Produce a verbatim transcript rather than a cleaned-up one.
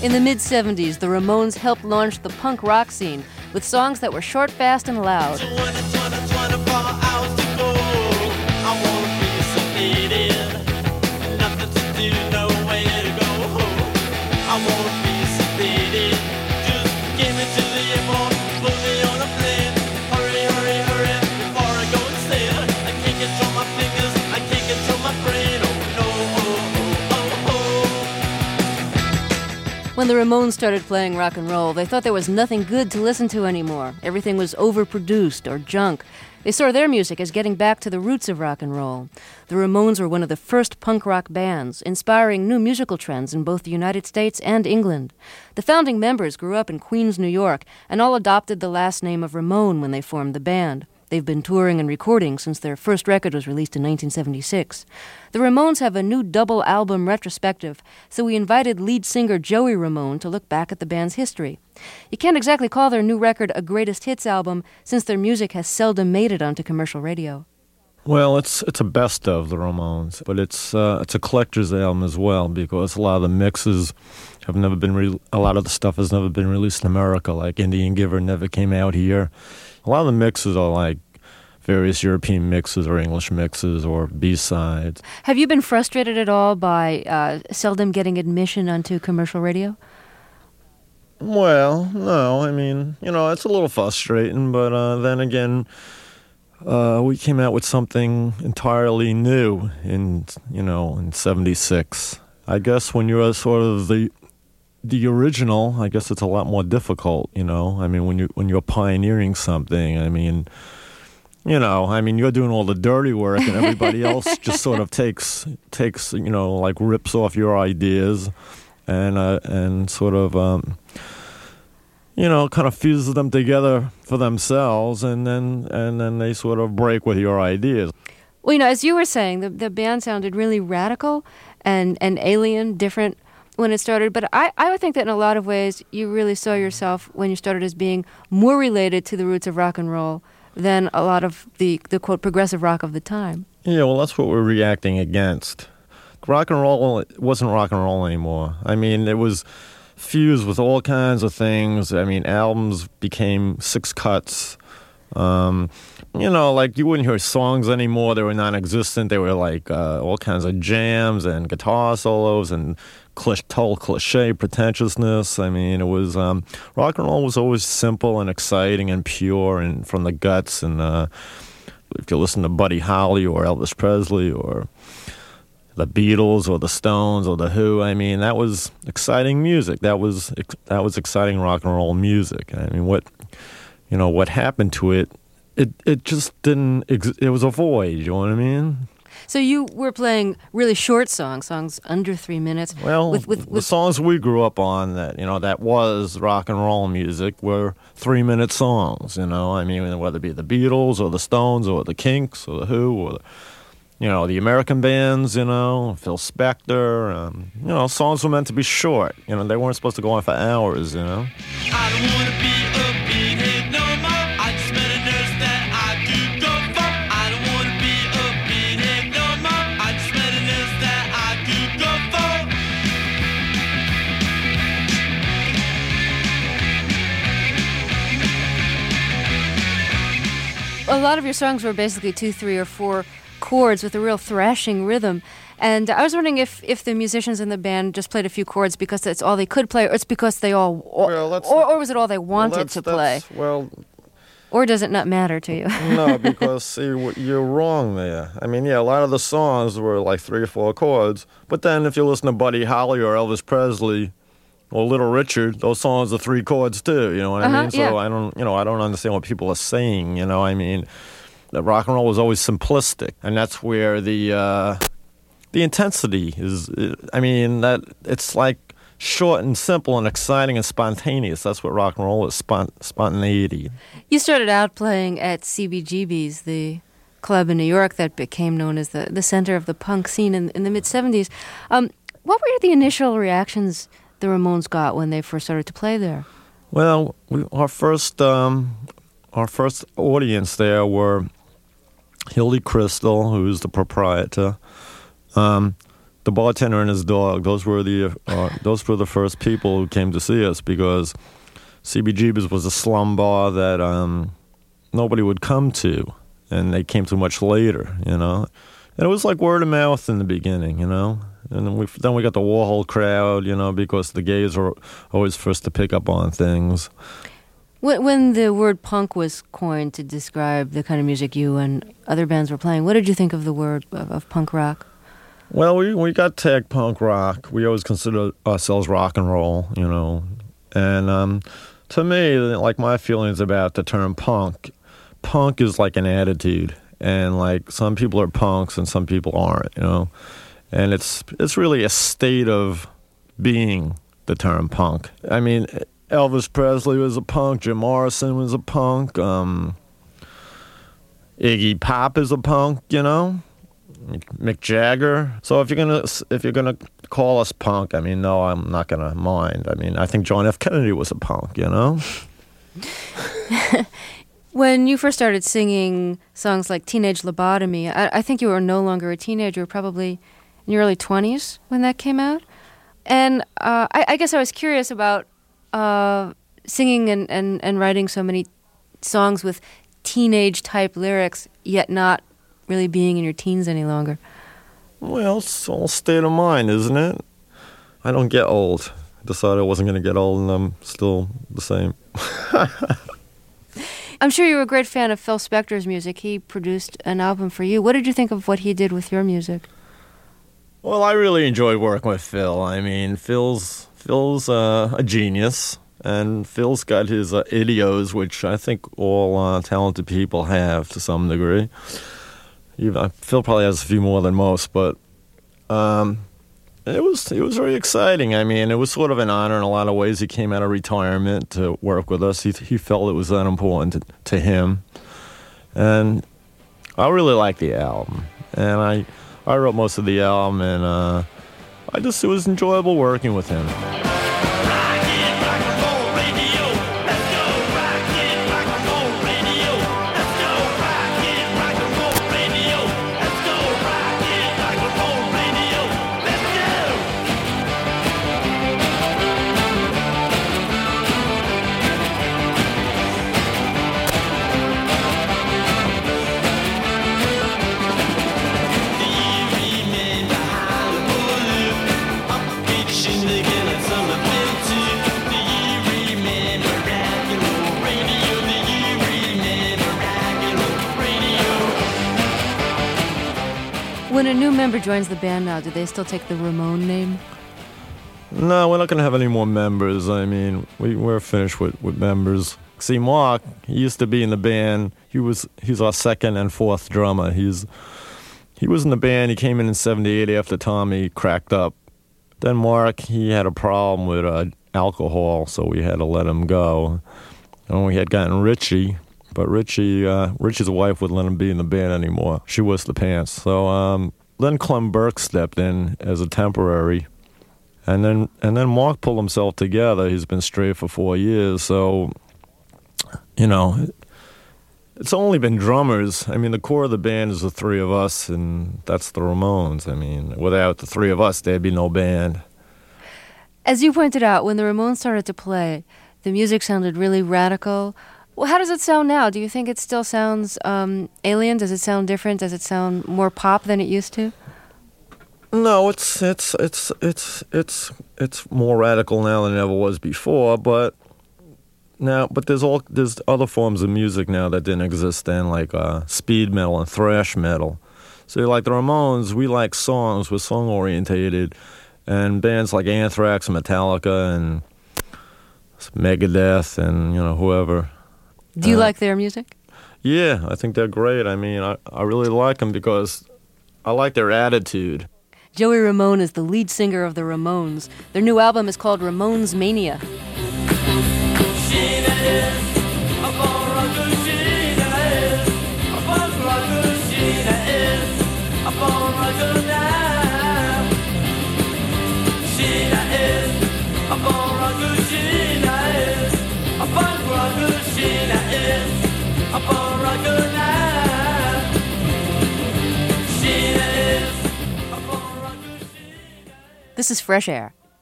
In the mid-seventies, the Ramones helped launch the punk rock scene with songs that were short, fast, and loud. When the Ramones started playing rock and roll, they thought there was nothing good to listen to anymore. Everything was overproduced or junk. They saw their music as getting back to the roots of rock and roll. The Ramones were one of the first punk rock bands, inspiring new musical trends in both the United States and England. The founding members grew up in Queens, New York, and all adopted the last name of Ramone when they formed the band. They've been touring and recording since their first record was released in nineteen seventy-six. The Ramones have a new double album retrospective, so we invited lead singer Joey Ramone to look back at the band's history. You can't exactly call their new record a greatest hits album, since their music has seldom made it onto commercial radio. Well, it's it's a best of the Ramones, but it's uh, it's a collector's album as well, because a lot of the mixes have never been re- a lot of the stuff has never been released in America. Like Indian Giver never came out here. A lot of the mixes are like various European mixes or English mixes or B-sides. Have you been frustrated at all by uh, seldom getting admission onto commercial radio? Well, no. I mean, you know, it's a little frustrating, but uh, then again, uh, we came out with something entirely new in, you know, in seventy-six. I guess when you're sort of the the original, I guess it's a lot more difficult, you know. I mean, when you when you're pioneering something, I mean, you know, I mean, you're doing all the dirty work, and everybody else just sort of takes takes, you know, like rips off your ideas, and uh, and sort of, um, you know, kind of fuses them together for themselves, and then and then they sort of break with your ideas. Well, you know, as you were saying, the the band sounded really radical and and alien, different when it started, but I, I would think that in a lot of ways you really saw yourself when you started as being more related to the roots of rock and roll than a lot of the, the quote, progressive rock of the time. Yeah, well, that's what we're reacting against. Rock and roll it wasn't rock and roll anymore. I mean, it was fused with all kinds of things. I mean, albums became six cuts. Um, you know, like you wouldn't hear songs anymore. They were non-existent. They were like uh, all kinds of jams and guitar solos and clich- total cliche pretentiousness. I mean, it was um, rock and roll was always simple and exciting and pure and from the guts. And uh, if you listen to Buddy Holly or Elvis Presley or the Beatles or the Stones or the Who, I mean, that was exciting music. That was that was exciting rock and roll music. I mean, what you know what happened to it? It it just didn't. Ex- it was a void. You know what I mean? So you were playing really short songs, songs under three minutes. Well, with, with, with the songs we grew up on that you know that was rock and roll music were three minute songs. You know, I mean, whether it be the Beatles or the Stones or the Kinks or the Who or the, you know the American bands. You know, Phil Spector. Um, you know, songs were meant to be short. You know, they weren't supposed to go on for hours. You know. I don't want to be a beathead no more. I just met a nurse that I do go for. I don't want to be a beathead no more. I just met a nurse that I do go for. A lot of your songs were basically two, three, or four chords with a real thrashing rhythm. And I was wondering if, if the musicians in the band just played a few chords because that's all they could play, or it's because they all, Well, or, or was it all they wanted well, to play? Well, or does it not matter to you? no, because see, you're wrong there. I mean, yeah, a lot of the songs were like three or four chords, but then if you listen to Buddy Holly or Elvis Presley or Little Richard, those songs are three chords too. You know what uh-huh, I mean? So yeah. I don't, you know, I don't understand what people are saying. You know, I mean, the rock and roll was always simplistic, and that's where the uh, the intensity is. I mean, that it's like short and simple and exciting and spontaneous. That's what rock and roll is, spont- spontaneity. You started out playing at C B G B's, the club in New York that became known as the, the center of the punk scene in, in the mid-seventies. Um, what were the initial reactions the Ramones got when they first started to play there? Well, we, our first um, our first audience there were Hildy Crystal, who's the proprietor, um, the bartender and his dog. Those were the uh, those were the first people who came to see us, because C B G B's was a slum bar that um, nobody would come to, and they came to much later, you know. And it was like word of mouth in the beginning, you know. And then we then we got the Warhol crowd, you know, because the gays were always first to pick up on things. When, when the word punk was coined to describe the kind of music you and other bands were playing, what did you think of the word of, of punk rock? Well, we we got tagged punk rock. We always considered ourselves rock and roll, you know. And um, to me, like my feelings about the term punk, punk is like an attitude. And like some people are punks and some people aren't, you know. And it's it's really a state of being, the term punk. I mean, Elvis Presley was a punk, Jim Morrison was a punk, um, Iggy Pop is a punk, you know, Mick Jagger. So if you're gonna if you're gonna call us punk, I mean, no, I'm not gonna mind. I mean, I think John F. Kennedy was a punk, you know. When you first started singing songs like Teenage Lobotomy, I, I think you were no longer a teenager, you were probably in your early twenties when that came out. And uh, I, I guess I was curious about uh, singing and, and, and writing so many songs with teenage-type lyrics, yet not really being in your teens any longer. Well, it's all state of mind, isn't it? I don't get old. I decided I wasn't going to get old, and I'm still the same. I'm sure you were a great fan of Phil Spector's music. He produced an album for you. What did you think of what he did with your music? Well, I really enjoyed working with Phil. I mean, Phil's Phil's uh, a genius, and Phil's got his uh, idioms, which I think all uh, talented people have to some degree. Even, Phil probably has a few more than most, but um, it was it was very exciting. I mean, it was sort of an honor in a lot of ways. He came out of retirement to work with us. He he felt it was that important to, to him, and I really liked the album. And I I wrote most of the album, and uh, I just it was enjoyable working with him. When a new member joins the band now, do they still take the Ramone name? No, we're not going to have any more members. I mean, we, we're finished with, with members. See, Mark, he used to be in the band. He was he's our second and fourth drummer. He's He was in the band. He came in in seventy-eight after Tommy cracked up. Then Mark, he had a problem with uh, alcohol, so we had to let him go. And we had gotten Richie. But Richie, uh, Richie's wife wouldn't let him be in the band anymore. She was the pants. So um, then Clem Burke stepped in as a temporary, and then and then Mark pulled himself together. He's been straight for four years. So, you know, it's only been drummers. I mean, the core of the band is the three of us, and that's the Ramones. I mean, without the three of us, there'd be no band. As you pointed out, when the Ramones started to play, the music sounded really radical. Well, how does it sound now? Do you think it still sounds um, alien? Does it sound different? Does it sound more pop than it used to? No, it's it's it's it's it's it's more radical now than it ever was before. But now, but there's all there's other forms of music now that didn't exist then, like uh, speed metal and thrash metal. So, like the Ramones, we like songs. We're song orientated, and bands like Anthrax and Metallica and Megadeth and you know whoever. Do you uh, like their music? Yeah, I think they're great. I mean, I, I really like them because I like their attitude. Joey Ramone is the lead singer of the Ramones. Their new album is called Ramones Mania. This is Fresh Air.